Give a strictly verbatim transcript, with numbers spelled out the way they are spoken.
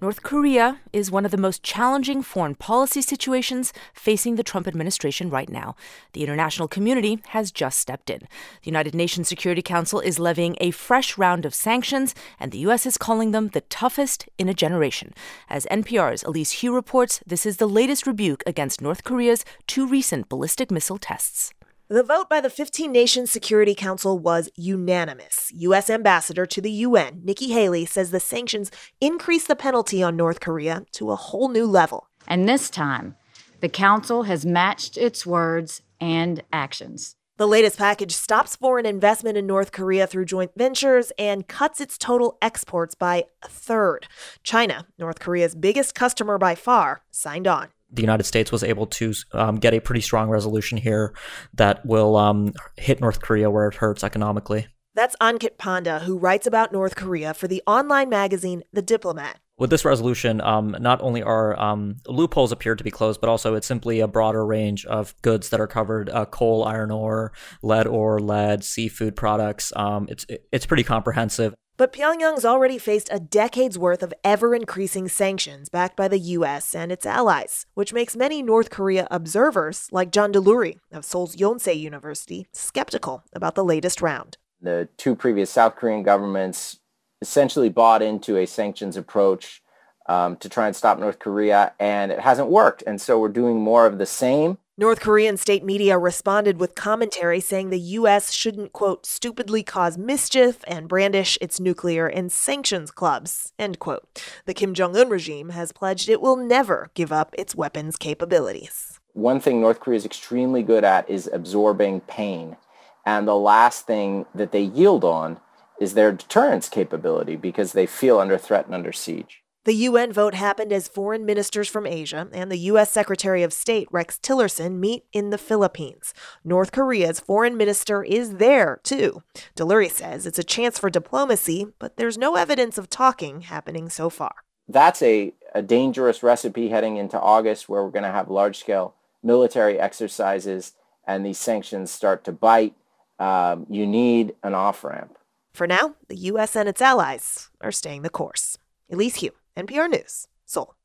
North Korea is one of the most challenging foreign policy situations facing the Trump administration right now. The international community has just stepped in. The United Nations Security Council is levying a fresh round of sanctions, and the U S is calling them the toughest in a generation. As N P R's Elise Hu reports, this is the latest rebuke against North Korea's two recent ballistic missile tests. The vote by the fifteen-nation Security Council was unanimous. U S Ambassador to the U N, Nikki Haley, says the sanctions increase the penalty on North Korea to a whole new level. And this time, the Council has matched its words and actions. The latest package stops foreign investment in North Korea through joint ventures and cuts its total exports by a third. China, North Korea's biggest customer by far, signed on. The United States was able to um, get a pretty strong resolution here that will um, hit North Korea where it hurts economically. That's Ankit Panda, who writes about North Korea for the online magazine The Diplomat. With this resolution, um, not only are um, loopholes appear to be closed, but also it's simply a broader range of goods that are covered: uh, coal, iron ore, lead ore, lead, seafood products. Um, it's it's pretty comprehensive. But Pyongyang's already faced a decade's worth of ever-increasing sanctions backed by the U S and its allies, which makes many North Korea observers, like John Delury of Seoul's Yonsei University, skeptical about the latest round. The two previous South Korean governments essentially bought into a sanctions approach um, to try and stop North Korea, and it hasn't worked. And so we're doing more of the same. North Korean state media responded with commentary saying the U S shouldn't, quote, stupidly cause mischief and brandish its nuclear and sanctions clubs, end quote. The Kim Jong-un regime has pledged it will never give up its weapons capabilities. One thing North Korea is extremely good at is absorbing pain. And the last thing that they yield on is their deterrence capability because they feel under threat and under siege. The U N vote happened as foreign ministers from Asia and the U S Secretary of State Rex Tillerson meet in the Philippines. North Korea's foreign minister is there, too. Delury says it's a chance for diplomacy, but there's no evidence of talking happening so far. That's a, a dangerous recipe heading into August, where we're going to have large-scale military exercises and these sanctions start to bite. Um, you need an off-ramp. For now, the U S and its allies are staying the course. Elise Hu, N P R News, Seoul.